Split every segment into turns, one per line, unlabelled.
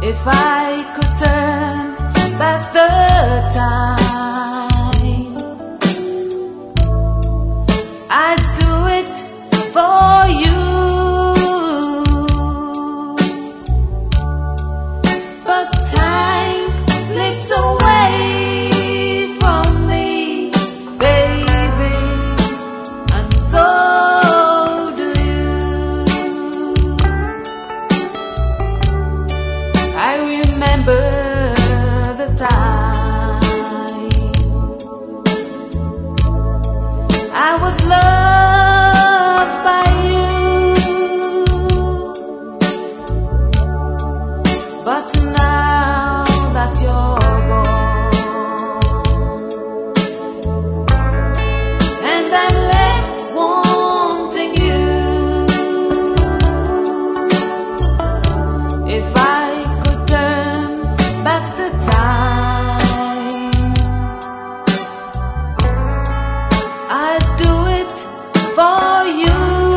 If I could turn back the time, I'd do it for you. But time slips away from me, baby, and so do you. I remember the time I was loved by you, but now that you're gone and I'm left wanting you, if I could turn back the time, I'd do it for you.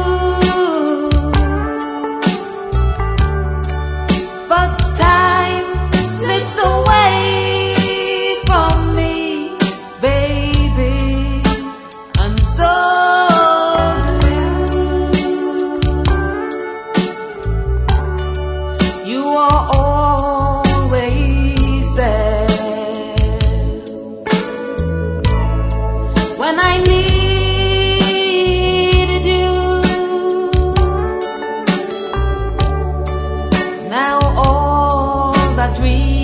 But time slips away from me, baby, and so do you. You are always there when I needed you. Now all that